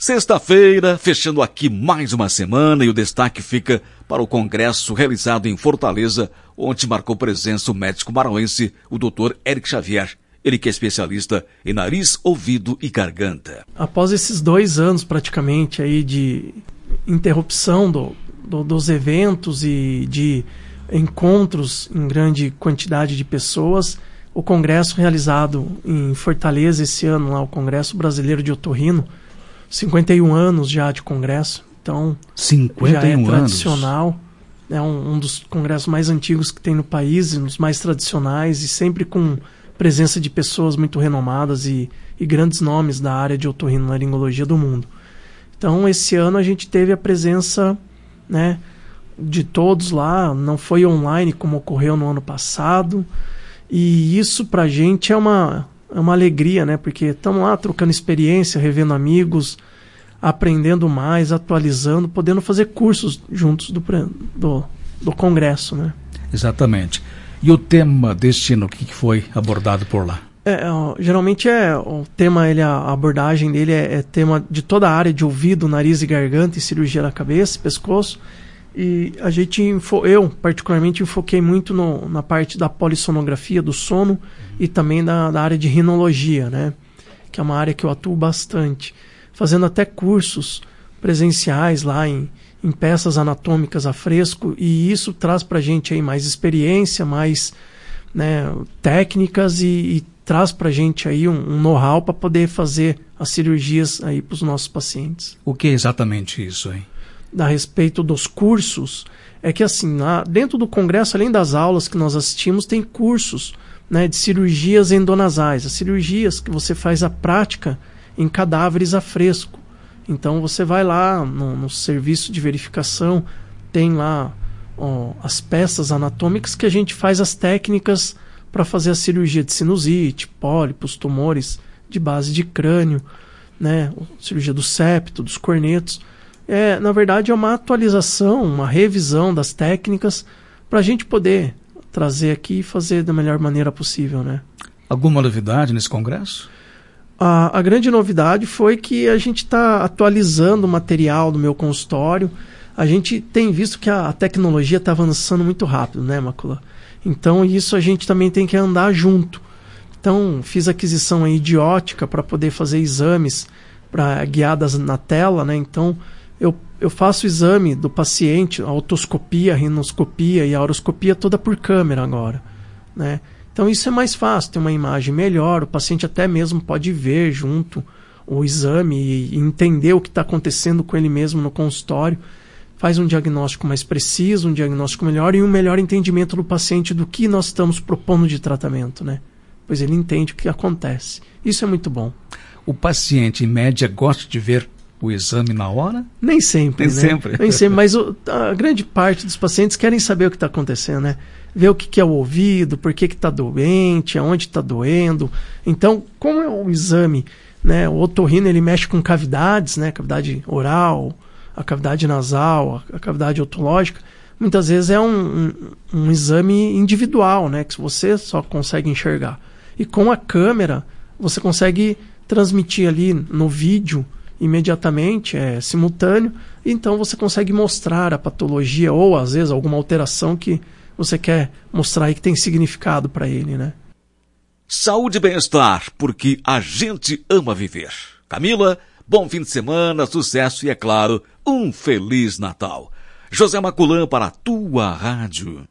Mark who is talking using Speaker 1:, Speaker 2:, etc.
Speaker 1: Sexta-feira, fechando aqui mais uma semana, e o destaque fica para o congresso realizado em Fortaleza, onde marcou presença o médico maranhense, o Dr. Eric Xavier. Ele que é especialista em nariz, ouvido e garganta.
Speaker 2: Após esses 2 anos praticamente aí de interrupção dos eventos e de encontros em grande quantidade de pessoas, o congresso realizado em Fortaleza esse ano, lá, o Congresso Brasileiro de Otorrino, 51 anos já de congresso, então 51 já é tradicional, é um dos congressos mais antigos que tem no país, um dos mais tradicionais e sempre com presença de pessoas muito renomadas e grandes nomes da área de otorrinolaringologia do mundo. Então esse ano a gente teve a presença, né, de todos lá, não foi online como ocorreu no ano passado, e isso pra gente é uma alegria, né? Porque estamos lá trocando experiência, revendo amigos, aprendendo mais, atualizando, podendo fazer cursos juntos do congresso, né?
Speaker 3: Exatamente. E o tema deste ano, o que foi abordado por lá?
Speaker 2: Geralmente o tema, a abordagem dele é tema de toda a área de ouvido, nariz e garganta e cirurgia da cabeça, pescoço. E eu particularmente enfoquei muito na parte da polissonografia, do sono, e também da área de rinologia, né? Que é uma área que eu atuo bastante, fazendo até cursos presenciais lá em peças anatômicas a fresco, e isso traz pra gente aí mais experiência, mais, né, técnicas e traz pra gente aí um know-how para poder fazer as cirurgias aí para os nossos pacientes.
Speaker 3: O que é exatamente isso aí?
Speaker 2: A respeito dos cursos, é que assim, lá dentro do congresso, além das aulas que nós assistimos, tem cursos, né, de cirurgias endonasais, as cirurgias que você faz a prática em cadáveres a fresco. Então você vai lá no serviço de verificação, tem lá as peças anatômicas que a gente faz as técnicas para fazer a cirurgia de sinusite, pólipos, tumores de base de crânio, né, cirurgia do septo, dos cornetos. Na verdade é uma atualização, uma revisão das técnicas para a gente poder trazer aqui e fazer da melhor maneira possível, né?
Speaker 3: Alguma novidade nesse congresso?
Speaker 2: A grande novidade foi que a gente está atualizando o material do meu consultório. A gente tem visto que a tecnologia está avançando muito rápido, né, Macula? Então isso a gente também tem que andar junto. Então fiz aquisição aí de ótica para poder fazer exames guiadas na tela, né? Então eu faço o exame do paciente, a otoscopia, a rinoscopia e a horoscopia toda por câmera agora, né? Então isso é mais fácil, tem uma imagem melhor, o paciente até mesmo pode ver junto o exame e entender o que está acontecendo com ele mesmo no consultório, faz um diagnóstico mais preciso, um diagnóstico melhor e um melhor entendimento do paciente do que nós estamos propondo de tratamento, né? Pois ele entende o que acontece. Isso é muito bom.
Speaker 3: O paciente, em média, gosta de ver o exame na hora?
Speaker 2: Nem sempre,
Speaker 3: Nem
Speaker 2: né?
Speaker 3: sempre.
Speaker 2: Nem sempre, mas a grande parte dos pacientes querem saber o que está acontecendo, né? Ver o que é o ouvido, por que está doente, aonde está doendo. Então, como é um exame, né? O otorrino, ele mexe com cavidades, né? Cavidade oral, a cavidade nasal, a cavidade otológica. Muitas vezes é um exame individual, né? Que você só consegue enxergar. E com a câmera, você consegue transmitir ali no vídeo imediatamente, simultâneo, então você consegue mostrar a patologia ou às vezes alguma alteração que você quer mostrar aí que tem significado para ele, né?
Speaker 1: Saúde e bem-estar, porque a gente ama viver. Camila, bom fim de semana, sucesso e, é claro, um Feliz Natal. José Maculã para a tua rádio.